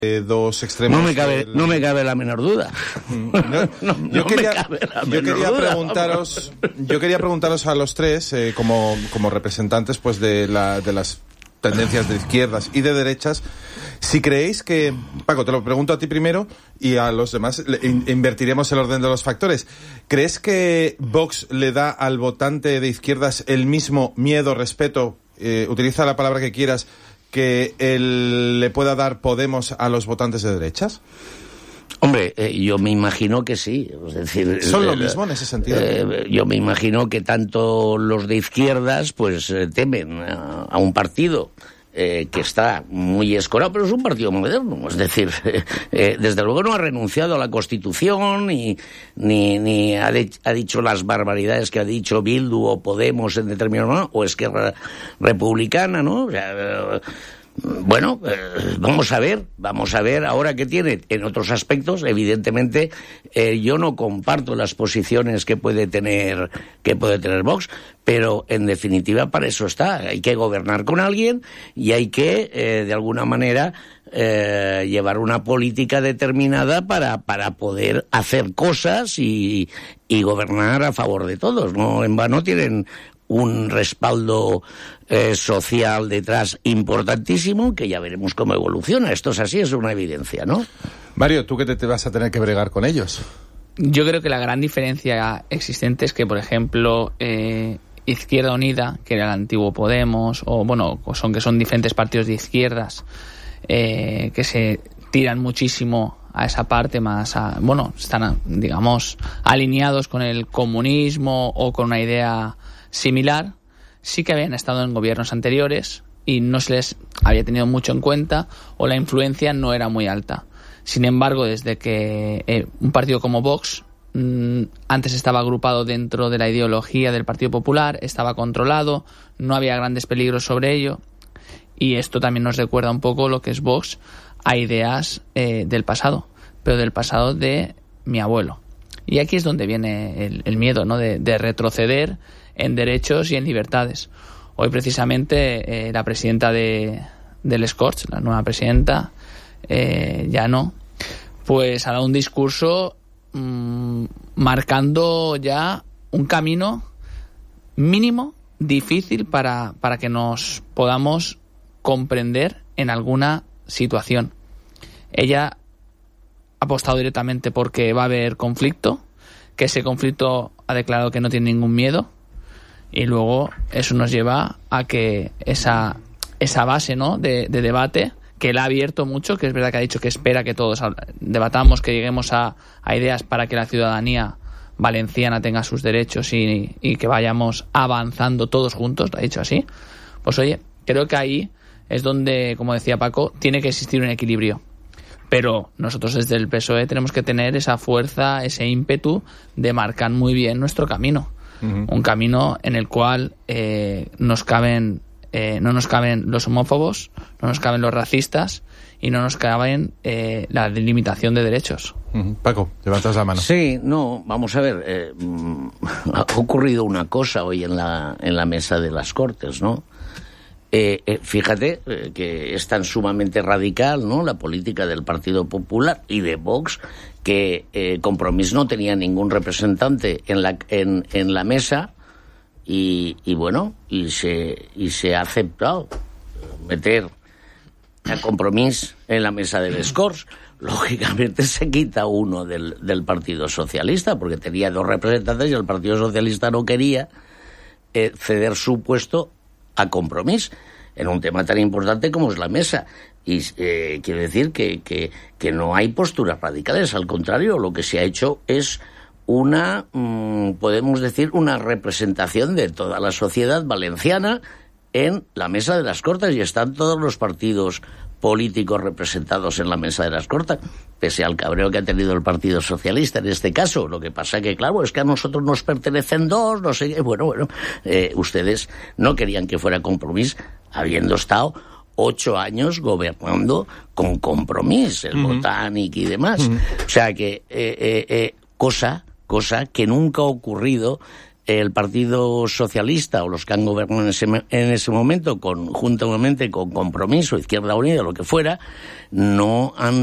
dos extremos. No me cabe la menor duda. Yo quería preguntaros a los tres, como representantes pues de las tendencias de izquierdas y de derechas, si creéis que, Paco, te lo pregunto a ti primero y a los demás invertiremos el orden de los factores. ¿Crees que Vox le da al votante de izquierdas el mismo miedo, respeto, utiliza la palabra que quieras, que le pueda dar Podemos a los votantes de derechas? Hombre, yo me imagino que sí. Es decir, ¿son lo mismo en ese sentido? Yo me imagino que tanto los de izquierdas pues temen a un partido que está muy escorado, pero es un partido moderno. Es decir, desde luego no ha renunciado a la Constitución ni ha dicho las barbaridades que ha dicho Bildu o Podemos en determinado momento, o Esquerra Republicana, ¿no? O sea, bueno, vamos a ver ahora qué tiene. En otros aspectos, evidentemente, yo no comparto las posiciones que puede tener Vox, pero en definitiva para eso está. Hay que gobernar con alguien y hay que, de alguna manera, llevar una política determinada para poder hacer cosas y gobernar a favor de todos. No en vano tienen un respaldo social detrás importantísimo, que ya veremos cómo evoluciona. Esto es así, es una evidencia, ¿no? Mario, ¿tú qué te vas a tener que bregar con ellos? Yo creo que la gran diferencia existente es que, por ejemplo, Izquierda Unida, que era el antiguo Podemos, o bueno, que son diferentes partidos de izquierdas que se tiran muchísimo a esa parte más, están, digamos, alineados con el comunismo o con una idea similar, sí que habían estado en gobiernos anteriores y no se les había tenido mucho en cuenta o la influencia no era muy alta. Sin embargo, desde que un partido como Vox antes estaba agrupado dentro de la ideología del Partido Popular, estaba controlado, no había grandes peligros sobre ello, y esto también nos recuerda un poco lo que es Vox a ideas del pasado, pero del pasado de mi abuelo. Y aquí es donde viene el miedo, ¿no? de retroceder en derechos y en libertades. Hoy precisamente la presidenta del Scorch, la nueva presidenta, Llano, pues ha dado un discurso marcando ya un camino mínimo difícil para que nos podamos comprender en alguna situación. Ella ha apostado directamente porque va a haber conflicto, que ese conflicto ha declarado que no tiene ningún miedo, y luego eso nos lleva a que esa base, ¿no? de debate, que él ha abierto mucho, que es verdad que ha dicho que espera que todos debatamos, que lleguemos a ideas para que la ciudadanía valenciana tenga sus derechos y que vayamos avanzando todos juntos, lo ha dicho así. Pues oye, creo que ahí es donde, como decía Paco, tiene que existir un equilibrio. Pero nosotros desde el PSOE tenemos que tener esa fuerza, ese ímpetu de marcar muy bien nuestro camino. Uh-huh. Un camino en el cual no nos caben los homófobos, no nos caben los racistas y no nos caben la delimitación de derechos. Uh-huh. Paco, levantas la mano. Sí, no, vamos a ver, ha ocurrido una cosa hoy en la mesa de las Cortes, ¿no? Fíjate que es tan sumamente radical, ¿no?, la política del Partido Popular y de Vox, que Compromís no tenía ningún representante en la mesa y se ha aceptado meter a Compromís en la mesa del Scorch. Lógicamente se quita uno del Partido Socialista, porque tenía dos representantes y el Partido Socialista no quería ceder su puesto a Compromís en un tema tan importante como es la mesa. Y quiero decir que no hay posturas radicales, al contrario, lo que se ha hecho es podemos decir, una representación de toda la sociedad valenciana en la mesa de las Cortes, y están todos los partidos políticos representados en la mesa de las Cortes, pese al cabreo que ha tenido el Partido Socialista en este caso. Lo que pasa que, claro, es que a nosotros nos pertenecen dos, no sé qué. Bueno, ustedes no querían que fuera Compromís, habiendo estado 8 años gobernando con Compromís, el Botánic y demás. O sea que cosa que nunca ha ocurrido el Partido Socialista o los que han gobernado en ese momento, conjuntamente con Compromiso, Izquierda Unida, lo que fuera, no han